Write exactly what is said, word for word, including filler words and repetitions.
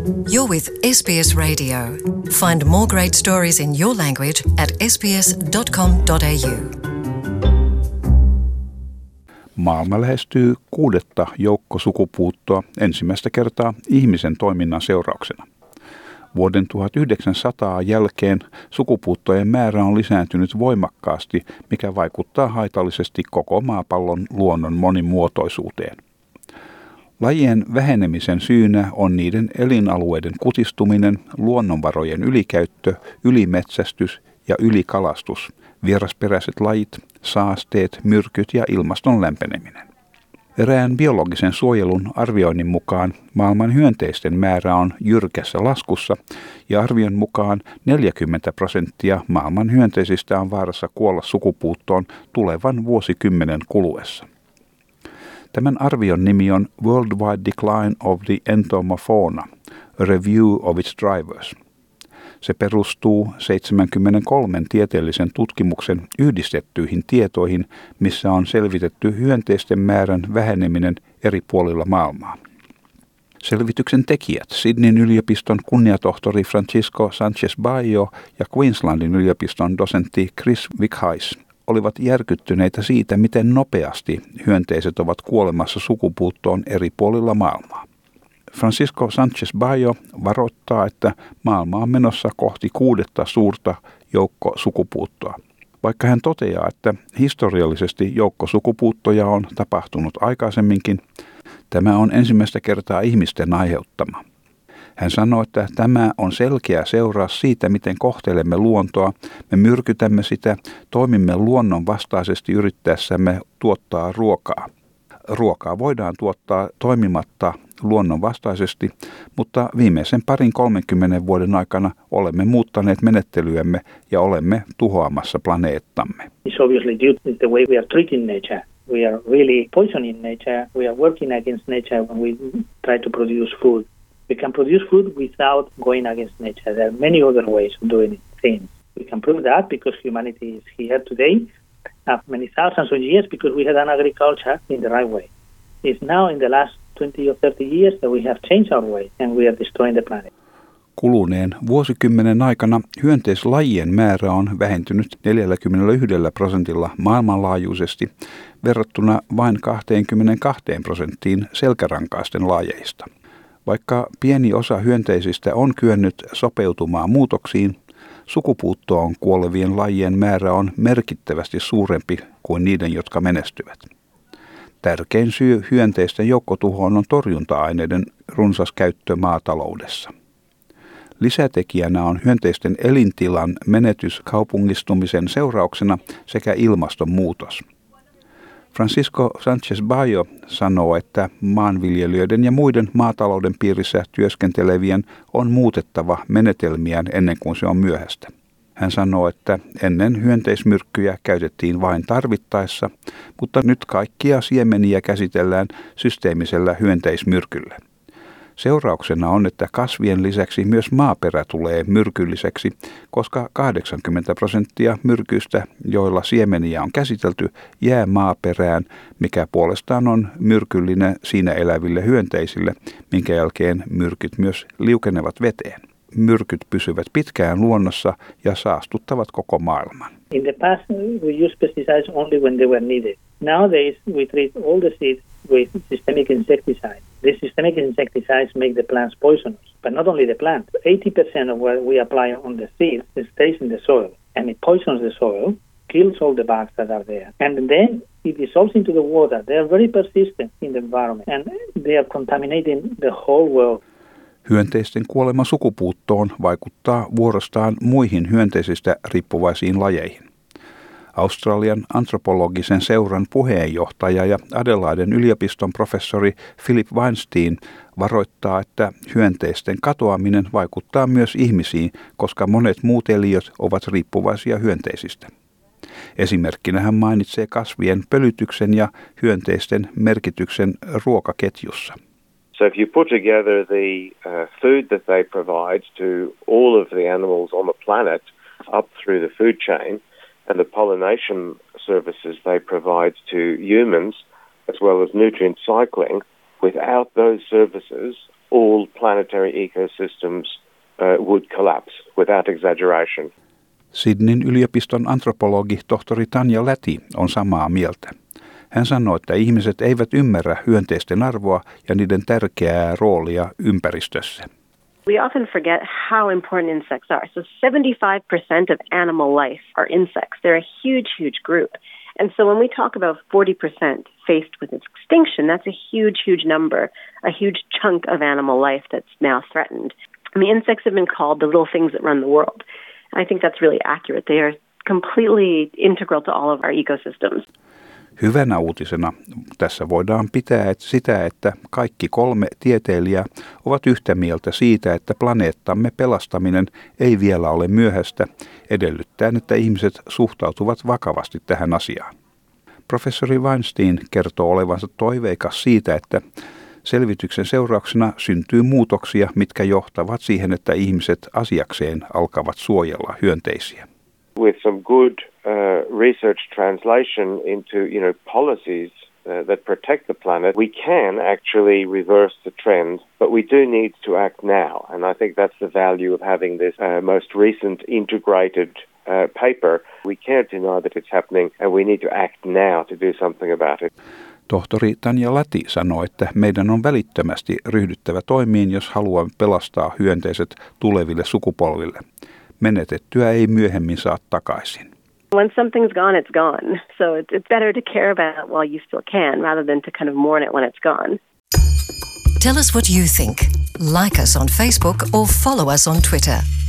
You're with S B S Radio. Find more great stories in your language at s b s dot com dot a u. Maailma lähestyy kuudetta joukkosukupuuttoa ensimmäistä kertaa ihmisen toiminnan seurauksena. Vuoden tuhatyhdeksänsataa jälkeen sukupuuttojen määrä on lisääntynyt voimakkaasti, mikä vaikuttaa haitallisesti koko maapallon luonnon monimuotoisuuteen. Lajien vähenemisen syynä on niiden elinalueiden kutistuminen, luonnonvarojen ylikäyttö, ylimetsästys ja ylikalastus, vierasperäiset lajit, saasteet, myrkyt ja ilmaston lämpeneminen. Erään biologisen suojelun arvioinnin mukaan maailman hyönteisten määrä on jyrkässä laskussa ja arvion mukaan neljäkymmentä prosenttia maailman hyönteisistä on vaarassa kuolla sukupuuttoon tulevan vuosikymmenen kuluessa. Tämän arvion nimi on Worldwide Decline of the Entomofauna, a Review of its Drivers. Se perustuu seitsemänkymmentäkolme tieteellisen tutkimuksen yhdistettyihin tietoihin, missä on selvitetty hyönteisten määrän väheneminen eri puolilla maailmaa. Selvityksen tekijät, Sydneyn yliopiston kunniatohtori Francisco Sanchez-Bayo ja Queenslandin yliopiston dosentti Chris Wickhice, olivat järkyttyneitä siitä, miten nopeasti hyönteiset ovat kuolemassa sukupuuttoon eri puolilla maailmaa. Francisco Sanchez-Bayo varoittaa, että maailma on menossa kohti kuudetta suurta joukkosukupuuttoa. Vaikka hän toteaa, että historiallisesti joukkosukupuuttoja on tapahtunut aikaisemminkin, tämä on ensimmäistä kertaa ihmisten aiheuttama. Hän sanoi, että tämä on selkeä seuraus siitä, miten kohtelemme luontoa, me myrkytämme sitä, toimimme luonnon vastaisesti yrittäessämme tuottaa ruokaa. Ruokaa voidaan tuottaa toimimatta luonnon vastaisesti, mutta viimeisen parin kolmenkymmenen vuoden aikana olemme muuttaneet menettelyämme ja olemme tuhoamassa planeettamme. It's obviously due to the way we are treating nature. We are really poisoning nature. We are working against nature when we try to produce food. We can produce food without going against nature. There are many other ways of doing things. We can prove that because humanity is here today, have many thousands of years because we had an agriculture in the right way. It's now in the last twenty or thirty years that we have changed our way and we are destroying the planet. Kuluneen vuosikymmenen aikana hyönteislajien määrä on vähentynyt neljäkymmentäyksi prosentilla maailmanlaajuisesti verrattuna vain kaksikymmentäkaksi prosenttiin selkärankaisten lajeista. Vaikka pieni osa hyönteisistä on kyennyt sopeutumaan muutoksiin, sukupuuttoon kuolevien lajien määrä on merkittävästi suurempi kuin niiden, jotka menestyvät. Tärkein syy hyönteisten joukkotuhoon on torjunta-aineiden runsas käyttö maataloudessa. Lisätekijänä on hyönteisten elintilan menetys kaupungistumisen seurauksena sekä ilmastonmuutos. Francisco Sanchez-Bayo sanoo, että maanviljelijöiden ja muiden maatalouden piirissä työskentelevien on muutettava menetelmiään ennen kuin se on myöhäistä. Hän sanoo, että ennen hyönteismyrkkyjä käytettiin vain tarvittaessa, mutta nyt kaikkia siemeniä käsitellään systeemisellä hyönteismyrkyllä. Seurauksena on, että kasvien lisäksi myös maaperä tulee myrkylliseksi, koska kahdeksankymmentä prosenttia myrkyistä, joilla siemeniä on käsitelty, jää maaperään, mikä puolestaan on myrkyllinen siinä eläville hyönteisille, minkä jälkeen myrkyt myös liukenevat veteen. Myrkyt pysyvät pitkään luonnossa ja saastuttavat koko maailman. In the past we used pesticides only when they were needed. Nowadays we treat all the seeds with systemic insecticides. These systemic insecticides make the plants poisonous, but not only the plant. eighty percent of what we apply on the seeds stays in the soil, and it poisons the soil, kills all the bugs that are there. And then it dissolves into the water. They are very persistent in the environment, and they are contaminating the whole world. Hyönteisten kuolema sukupuuttoon vaikuttaa vuorostaan muihin hyönteisistä riippuvaisiin lajeihin. Australian antropologisen seuran puheenjohtaja ja Adelaiden yliopiston professori Philip Weinstein varoittaa, että hyönteisten katoaminen vaikuttaa myös ihmisiin, koska monet muut eliöt ovat riippuvaisia hyönteisistä. Esimerkkinä hän mainitsee kasvien pölytyksen ja hyönteisten merkityksen ruokaketjussa. So if you put together the uh, food that they provide to all of the animals on the planet up through the food chain and the pollination services they provide to humans as well as nutrient cycling, without those services all planetary ecosystems uh, would collapse without exaggeration. Sydneyn yliopiston antropologi tohtori Tanja Läti on samaa mieltä. Hän sanoi, että ihmiset eivät ymmärrä hyönteisten arvoa ja niiden tärkeää roolia ympäristössä. We often forget how important insects are. So seventy-five percent of animal life are insects. They're a huge, huge group. And so when we talk about forty percent faced with extinction, that's a huge, huge number, a huge chunk of animal life that's now threatened. I mean, insects have been called the little things that run the world. And I think that's really accurate. They are completely integral to all of our ecosystems. Hyvänä uutisena tässä voidaan pitää sitä, että kaikki kolme tieteilijää ovat yhtä mieltä siitä, että planeettamme pelastaminen ei vielä ole myöhäistä, edellyttäen, että ihmiset suhtautuvat vakavasti tähän asiaan. Professori Weinstein kertoo olevansa toiveikas siitä, että selvityksen seurauksena syntyy muutoksia, mitkä johtavat siihen, että ihmiset asiakseen alkavat suojella hyönteisiä. With some good uh, research translation into, you know, policies uh, that protect the planet, we can actually reverse the trend, but we do need to act now. And I think that's the value of having this uh, most recent integrated uh, paper. We can't deny that it's happening, and we need to act now to do something about it. Tohtori Tanja Läti sanoi, että meidän on välittömästi ryhdyttävä toimiin, jos haluamme pelastaa hyönteiset tuleville sukupolville. Menetettyä ei myöhemmin saa takaisin. When something's gone, it's gone. So it's, it's better to care about it while you still can, rather than to kind of mourn it when it's gone. Tell us what you think. Like us on Facebook or follow us on Twitter.